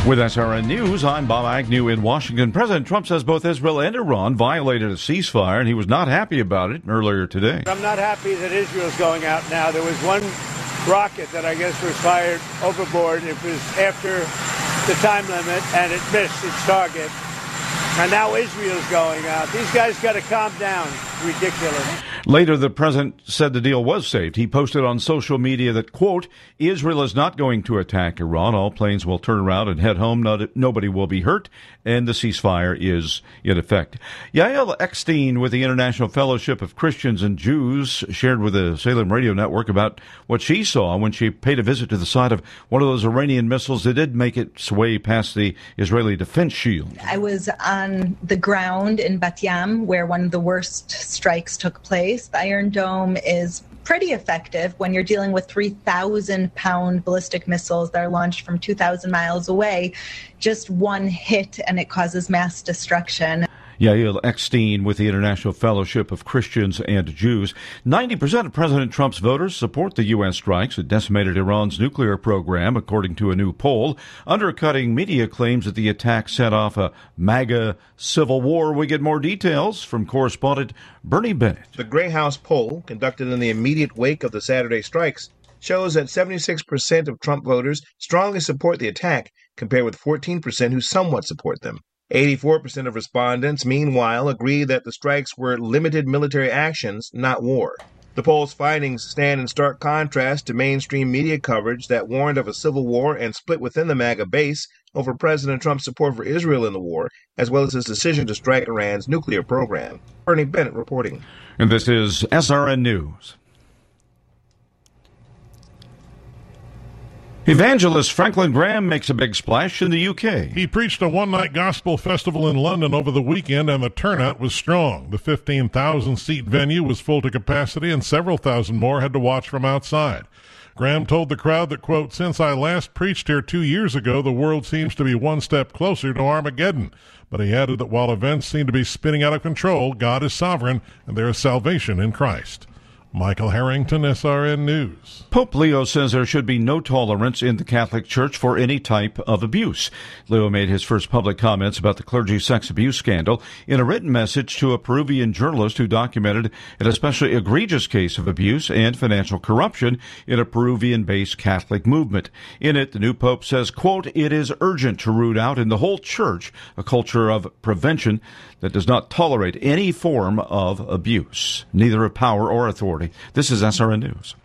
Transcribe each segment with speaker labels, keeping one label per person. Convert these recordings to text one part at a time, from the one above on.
Speaker 1: With SRN News, I'm Bob Agnew in Washington. President Trump says both Israel and Iran violated a ceasefire, and he was not happy about it earlier today.
Speaker 2: I'm not happy that Israel's going out now. There was one rocket that I guess was fired overboard. It was after the time limit, and it missed its target. And now Israel's going out. These guys got to calm down. Ridiculous.
Speaker 1: Later, the president said the deal was saved. He posted on social media that, quote, Israel is not going to attack Iran. All planes will turn around and head home. Nobody will be hurt. And the ceasefire is in effect. Yael Eckstein with the International Fellowship of Christians and Jews shared with the Salem Radio Network about what she saw when she paid a visit to the site of one of those Iranian missiles that did make its way past the Israeli defense shield.
Speaker 3: I was on the ground in Bat Yam, where one of the worst strikes took place. The Iron Dome is pretty effective when you're dealing with 3,000-pound ballistic missiles that are launched from 2,000 miles away. Just one hit and it causes mass destruction.
Speaker 1: Yael Eckstein with the International Fellowship of Christians and Jews. 90% of President Trump's voters support the U.S. strikes that decimated Iran's nuclear program, according to a new poll, undercutting media claims that the attack set off a MAGA civil war. We get more details from correspondent Bernie Bennett.
Speaker 4: The Gray House poll, conducted in the immediate wake of the Saturday strikes, shows that 76% of Trump voters strongly support the attack, compared with 14% who somewhat support them. 84% of respondents, meanwhile, agree that the strikes were limited military actions, not war. The poll's findings stand in stark contrast to mainstream media coverage that warned of a civil war and split within the MAGA base over President Trump's support for Israel in the war, as well as his decision to strike Iran's nuclear program. Bernie Bennett reporting.
Speaker 1: And this is SRN News. Evangelist Franklin Graham makes a big splash in the UK.
Speaker 5: He preached a one-night gospel festival in London over the weekend, and the turnout was strong. The 15,000-seat venue was full to capacity, and several thousand more had to watch from outside. Graham told the crowd that, quote, "Since I last preached here 2 years ago, the world seems to be one step closer to Armageddon." But he added that while events seem to be spinning out of control, God is sovereign, and there is salvation in Christ. Michael Harrington, SRN News.
Speaker 1: Pope Leo says there should be no tolerance in the Catholic Church for any type of abuse. Leo made his first public comments about the clergy sex abuse scandal in a written message to a Peruvian journalist who documented an especially egregious case of abuse and financial corruption in a Peruvian-based Catholic movement. In it, the new pope says, quote, "It is urgent to root out in the whole church a culture of prevention that does not tolerate any form of abuse, neither of power or authority." This is SRN News.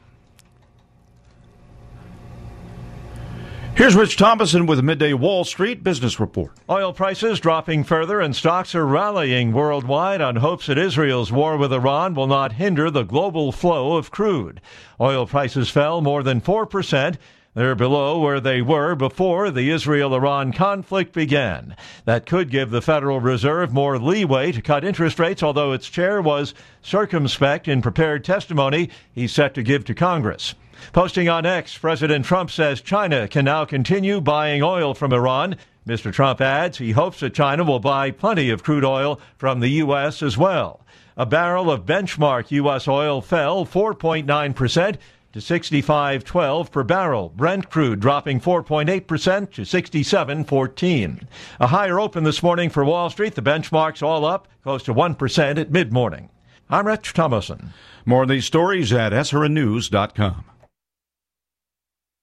Speaker 1: Here's Rich Thomason with a midday Wall Street business report.
Speaker 6: Oil prices dropping further and stocks are rallying worldwide on hopes that Israel's war with Iran will not hinder the global flow of crude. Oil prices fell more than 4%. They're below where they were before the Israel-Iran conflict began. That could give the Federal Reserve more leeway to cut interest rates, although its chair was circumspect in prepared testimony he's set to give to Congress. Posting on X, President Trump says China can now continue buying oil from Iran. Mr. Trump adds he hopes that China will buy plenty of crude oil from the U.S. as well. A barrel of benchmark U.S. oil fell 4.9% to $65.12 per barrel. Brent crude dropping 4.8% to $67.14. A higher open this morning for Wall Street. The benchmark's all up, close to 1% at mid-morning. I'm Rich Thomason.
Speaker 1: More of these stories at srnnews.com.